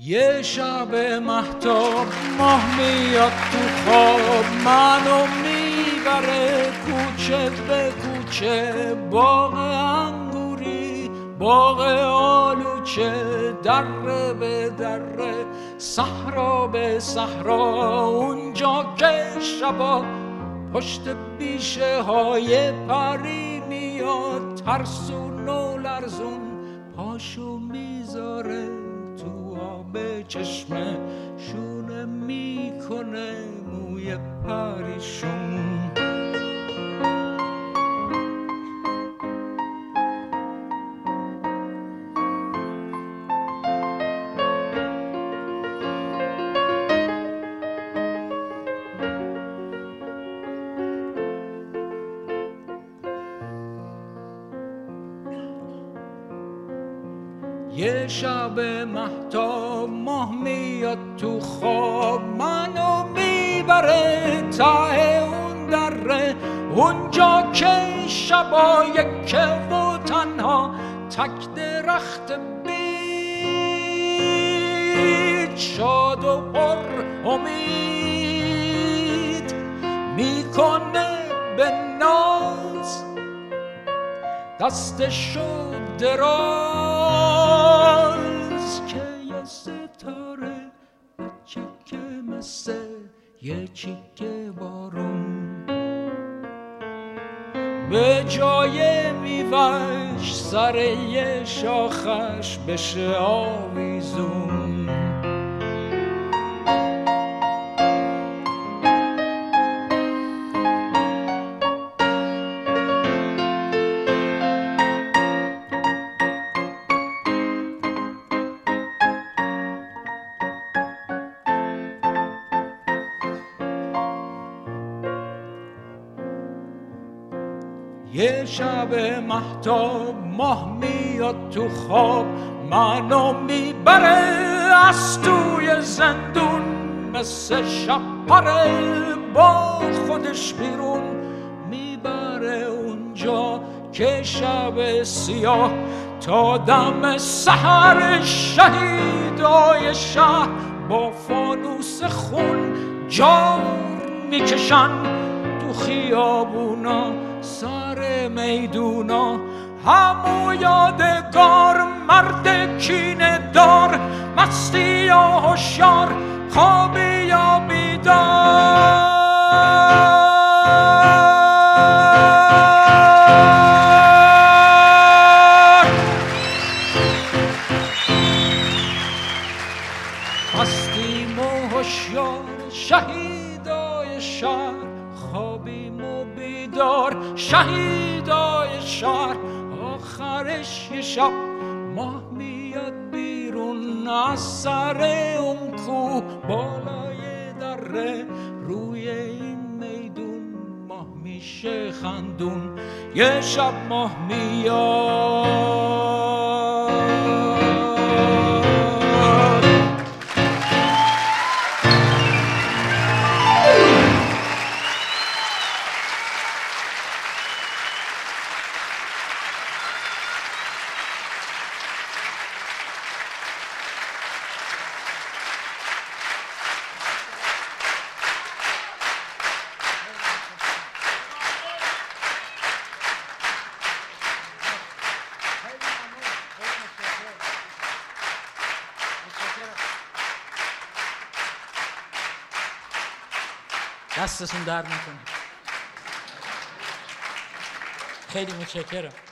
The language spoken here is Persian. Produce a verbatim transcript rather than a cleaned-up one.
یه شب مهتاب ماه میاد تو خواب منو میبره کوچه به کوچه، باغ انگوری باغ آلوچه، دره به دره صحرا به صحرا، اونجا که شبا پشت بیشه های پری میاد ترسون و لرزون، پاشو میذاره تو آب چشمه، شونه میکنه موی پریشون. یه شب مهتاب ماه میاد تو خواب منو میبره ته اون دره، اونجا که شبای که و تنها تک درخت بید، شاد و پر امید میکنه به ناز دستشو دراز، که یه ستاره بچه مثل یه چیکه بارون به جای میوهش سر یه شاخش بشه آویزون. یه شب مهتاب ماه میاد تو خواب منو میبره از توی زندون، مثل شب پره با خودش بیرون میبره اونجا که شب سیاه تا دم سحر شهیدای شهر با فانوس خون جار میکشن تو خیابونا سر میدونا، همو یادگار مرد کینه دار، مستی یا هوشیار خوابی یا بیدار. مستیم و هوشیار شهیدای شهر، خوابیم و بیدار شهیدای شهر، آخرش یه شب ماه میاد بیرون از سر اون کوه بالای دره، روی این میدون ماه میشه خندون. یه شب ماه میاد دستتون درد نکنه. خیلی متشکرم.